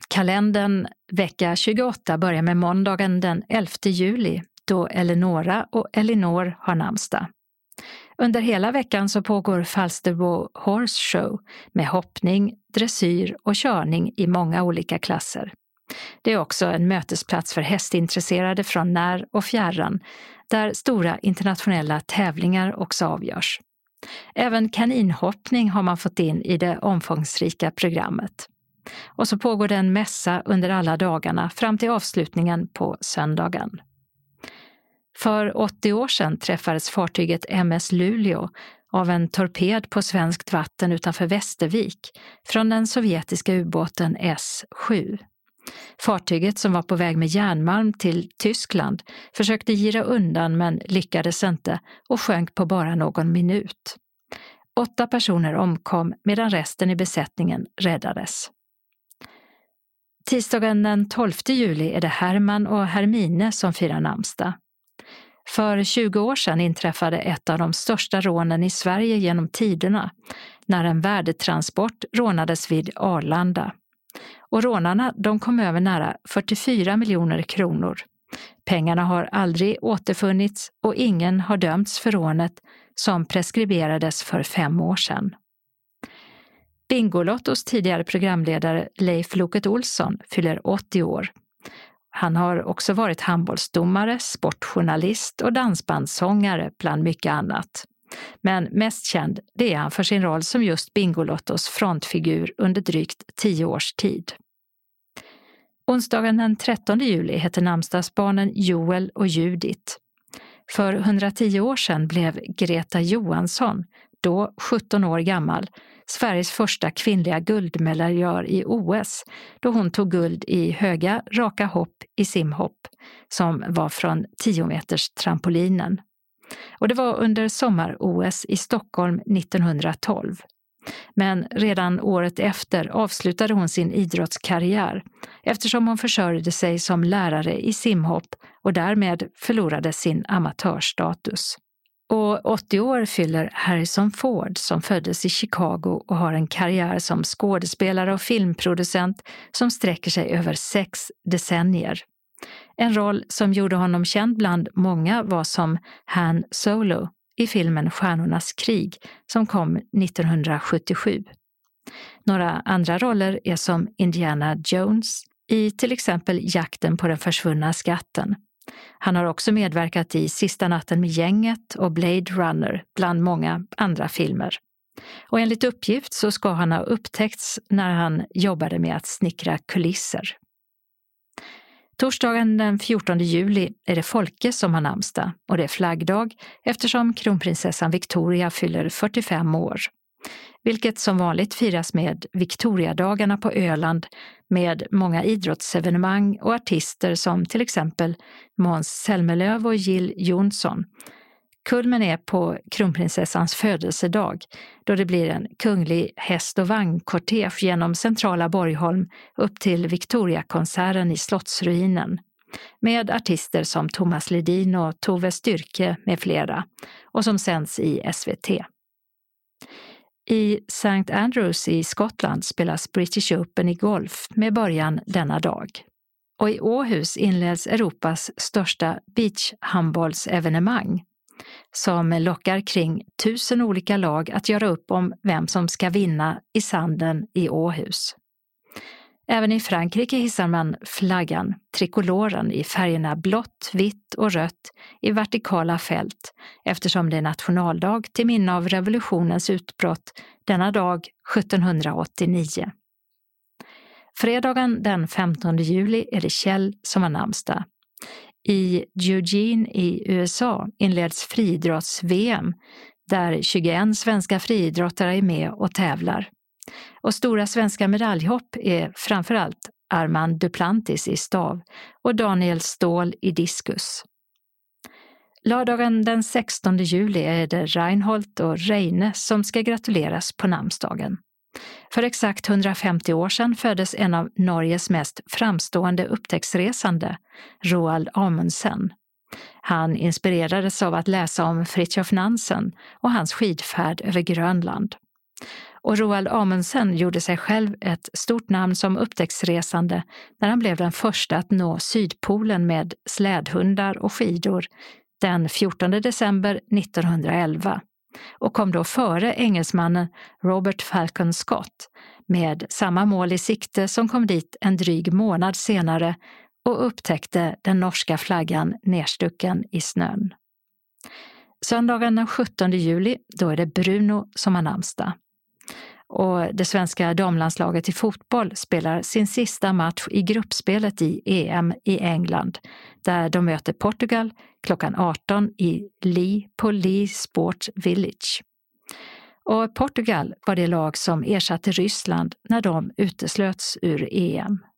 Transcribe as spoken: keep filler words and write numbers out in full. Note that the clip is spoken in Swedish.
Kalendern vecka tjugoåtta börjar med måndagen den elfte juli då Eleonora och Elinor har namnsdag. Under hela veckan så pågår Falsterbo Horse Show med hoppning, dressyr och körning i många olika klasser. Det är också en mötesplats för hästintresserade från när och fjärran där stora internationella tävlingar också avgörs. Även kaninhoppning har man fått in i det omfångsrika programmet. Och så pågår det en mässa under alla dagarna fram till avslutningen på söndagen. För åttio år sedan träffades fartyget M S Luleå av en torped på svenskt vatten utanför Västervik från den sovjetiska ubåten S sju. Fartyget som var på väg med järnmalm till Tyskland försökte gira undan men lyckades inte och sjönk på bara någon minut. Åtta personer omkom medan resten i besättningen räddades. Tisdagen den tolfte juli är det Herman och Hermine som firar namnsdag. För tjugo år sedan inträffade ett av de största rånen i Sverige genom tiderna när en värdetransport rånades vid Arlanda. Och rånarna de kom över nära fyrtiofyra miljoner kronor. Pengarna har aldrig återfunnits och ingen har dömts för rånet som preskriberades för fem år sedan. Bingolottos tidigare programledare Leif Loket Olsson fyller åttio år. Han har också varit handbollsdomare, sportjournalist och dansbandssångare bland mycket annat. Men mest känd det är han för sin roll som just Bingolottos frontfigur under drygt tio års tid. Onsdagen den trettonde juli heter namnsdagsbarnen Joel och Judith. För hundratio år sedan blev Greta Johansson, då sjutton år gammal, Sveriges första kvinnliga guldmedaljör i O S då hon tog guld i höga, raka hopp i simhopp som var från tio meters trampolinen. Och det var under sommar-O S i Stockholm nittonhundratolv. Men redan året efter avslutade hon sin idrottskarriär eftersom hon försörjde sig som lärare i simhopp och därmed förlorade sin amatörstatus. Och åttio år fyller Harrison Ford som föddes i Chicago och har en karriär som skådespelare och filmproducent som sträcker sig över sex decennier. En roll som gjorde honom känd bland många var som Han Solo i filmen Stjärnornas krig som kom nittonhundrasjuttiosju. Några andra roller är som Indiana Jones i till exempel Jakten på den försvunna skatten. Han har också medverkat i Sista natten med gänget och Blade Runner bland många andra filmer. Och enligt uppgift så ska han ha upptäckts när han jobbade med att snickra kulisser. Torsdagen den fjortonde juli är det Folke som har namnsdag och det är flaggdag eftersom kronprinsessan Victoria fyller fyrtiofem år. Vilket som vanligt firas med Victoriadagarna på Öland med många idrottsevenemang och artister som till exempel Måns Zelmerlöw och Jill Johnson. Kulmen är på kronprinsessans födelsedag då det blir en kunglig häst- och vagnkortege genom centrala Borgholm upp till Victoriakonserten i Slottsruinen med artister som Thomas Ledin och Tove Styrke med flera och som sänds i S V T. I Saint Andrews i Skottland spelas British Open i golf med början denna dag. Och i Åhus inleds Europas största beachhandbollsevenemang som lockar kring tusen olika lag att göra upp om vem som ska vinna i sanden i Åhus. Även i Frankrike hissar man flaggan, trikoloren i färgerna blått, vitt och rött i vertikala fält eftersom det är nationaldag till minne av revolutionens utbrott denna dag sjuttonhundraåttionio. Fredagen den femtonde juli är det Kjell som har namnsdag. I Eugene i U S A inleds friidrotts-V M där tjugoen svenska friidrottare är med och tävlar. Och stora svenska medaljhopp är framförallt Armand Duplantis i stav och Daniel Ståhl i diskus. Lördagen den sextonde juli är det Reinhold och Reine som ska gratuleras på namnsdagen. För exakt hundrafemtio år sedan föddes en av Norges mest framstående upptäcktsresande, Roald Amundsen. Han inspirerades av att läsa om Fridtjof Nansen och hans skidfärd över Grönland. Och Roald Amundsen gjorde sig själv ett stort namn som upptäcktsresande när han blev den första att nå Sydpolen med slädhundar och skidor den fjortonde december nittonhundraelva och kom då före engelsmannen Robert Falcon Scott med samma mål i sikte som kom dit en dryg månad senare och upptäckte den norska flaggan nerstucken i snön. Söndagen den sjuttonde juli, då är det Bruno som har namnsdag. Och det svenska damlandslaget i fotboll spelar sin sista match i gruppspelet i E M i England, där de möter Portugal klockan arton i Lee på Lee Sport Village. Och Portugal var det lag som ersatte Ryssland när de uteslöts ur E M.